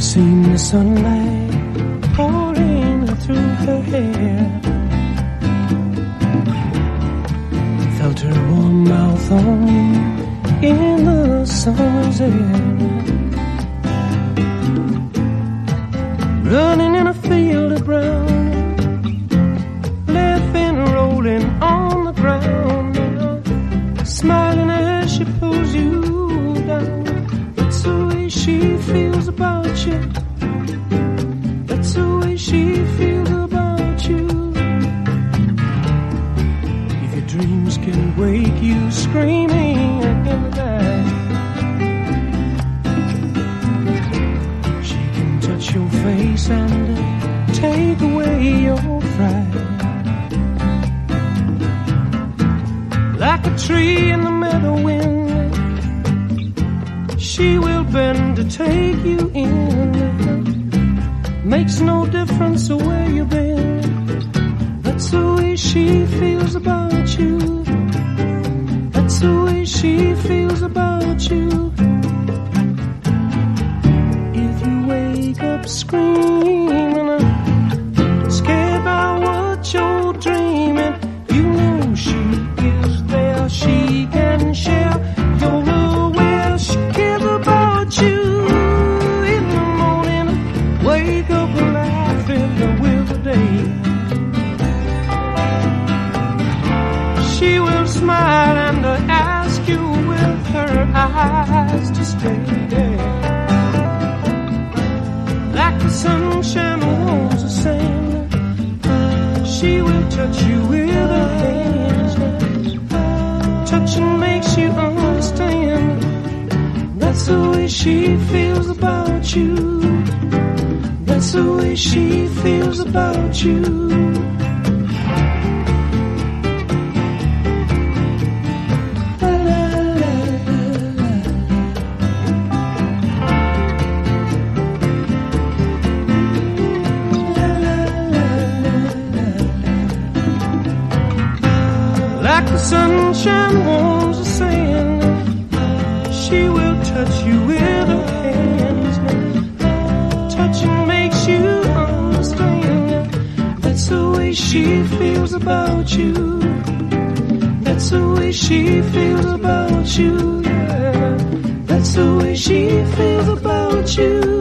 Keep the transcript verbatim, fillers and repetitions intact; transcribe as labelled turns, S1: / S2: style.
S1: seen the sunlight pouring through her hair, felt her warm mouth on me in the summer's air, running in a field of brown, laughing, rolling on the ground, smiling as she pulls you down. That's the way she feels about you. That's the way she feels about you. If your dreams can wake you screaming in the night, she can touch your face and take away your fright. Like a tree in the meadow wind, she will bend to take you in. Makes no difference where you've been. That's the way she feels about you. That's the way she feels about you. If you wake up screaming, scared by what you're dreaming, you know she is there. She can share your love. Well, she cares about you. In the morning, wake up laughing with the day. She will smile and ask you with her eyes to stay there. Like the sunshine warms the sand, she will touch you with her hands. Touching makes you understand. That's the way she feels about you. That's the way she feels about you. Like the sunshine warms the sand, she will touch you with her hands. Touching makes you understand. That's the way she feels about you. That's the way she feels about you. Yeah. That's the way she feels about you.